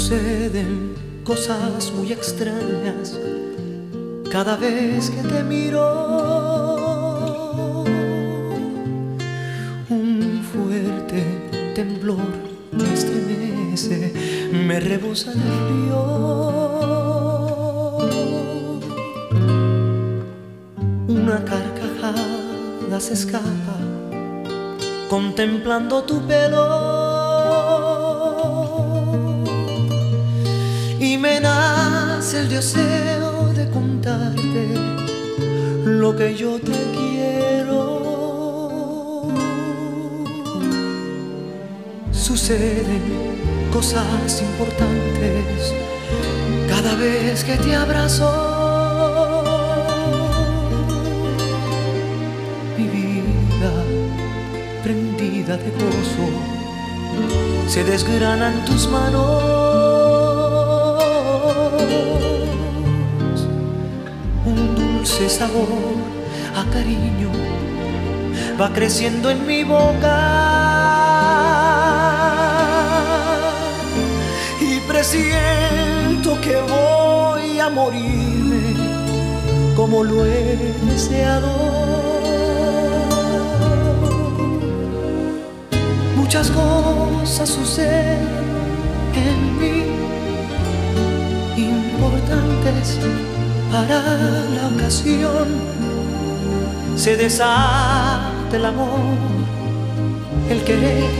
Suceden cosas muy extrañas cada vez que te miro. Un fuerte temblor me estremece, me rebosa de frío. Una carcajada se escapa contemplando tu pelo. Y me nace el deseo de contarte lo que yo te quiero. Suceden cosas importantes cada vez que te abrazo. Mi vida prendida de gozo se desgrana en tus manos. Un dulce sabor a cariño va creciendo en mi boca y presiento que voy a morirme como lo he deseado. Muchas cosas suceden en mí, importantes para la ocasión. Se desata el amor, el querer,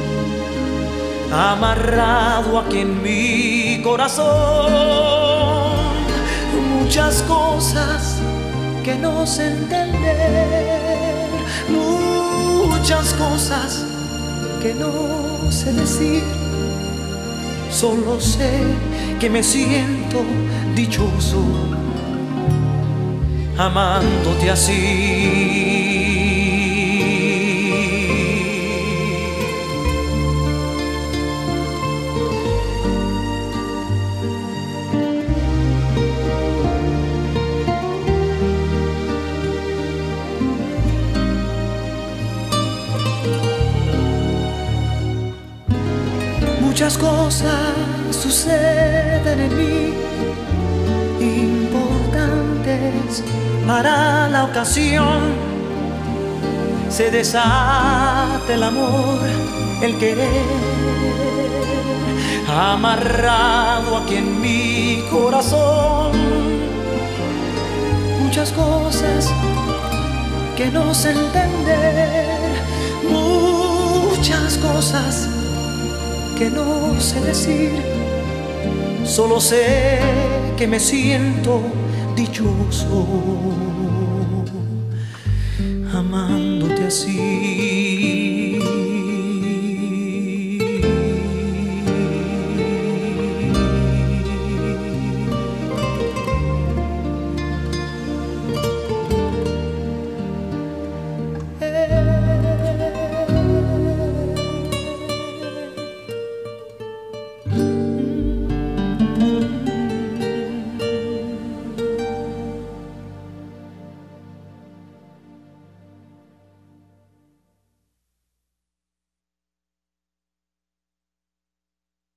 amarrado aquí en mi corazón. Muchas cosas que no sé entender, muchas cosas que no sé decir. Solo sé que me siento dichoso amándote así. Muchas cosas suceden en mí, importantes para la ocasión. Se desata el amor, el querer, amarrado aquí en mi corazón. Muchas cosas que no sé entender, muchas cosas que no sé decir. Solo sé que me siento dichoso amándote así.